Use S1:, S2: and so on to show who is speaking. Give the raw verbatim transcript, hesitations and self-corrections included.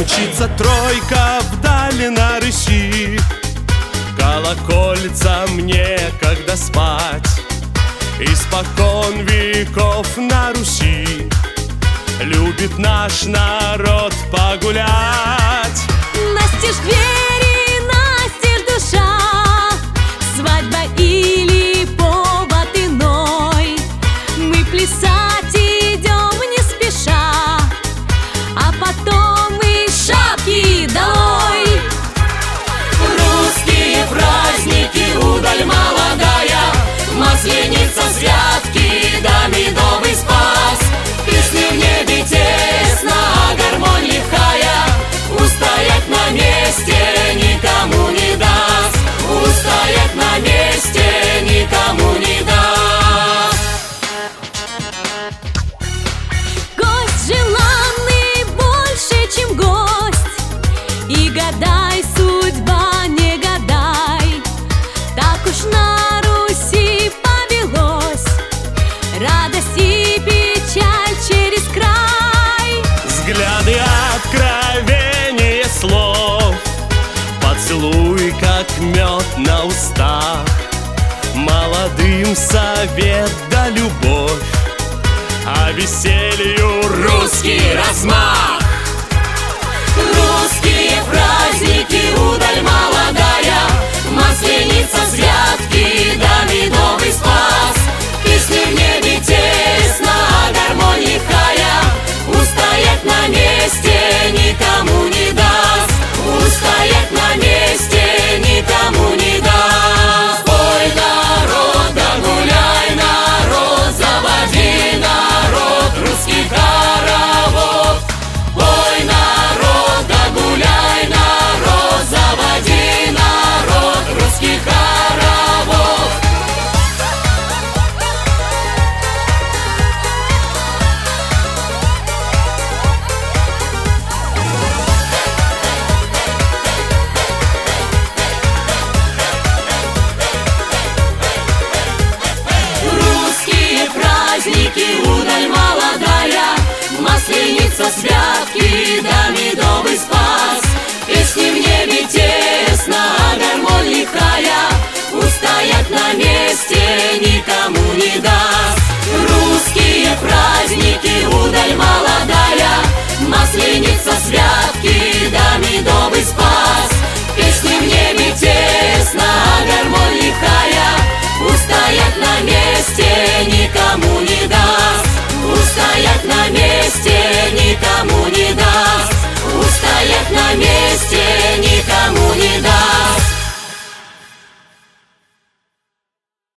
S1: Мчится тройка вдали на рыси, колокольцам некогда спать. Испокон веков на Руси любит наш народ погулять.
S2: Настежь двери, настежь душа, свадьба или повод иной. Мы плясать идем не спеша, а потом и шапки долой.
S3: Русские праздники, удаль молодая, Масленица, святки, да медовый спас. Песни в небе тесно, а гармонь лихая устоять на месте никому не даст. Устоять на месте никому не даст.
S2: Гость желанный больше, чем гость, и гадай, судьба, не гадай. Так уж на Руси повелось, радость и печаль через край.
S1: Взгляды, откровение слов, поцелуй, как мед на устах. Молодым совет да любовь, а веселью
S3: Русский размах.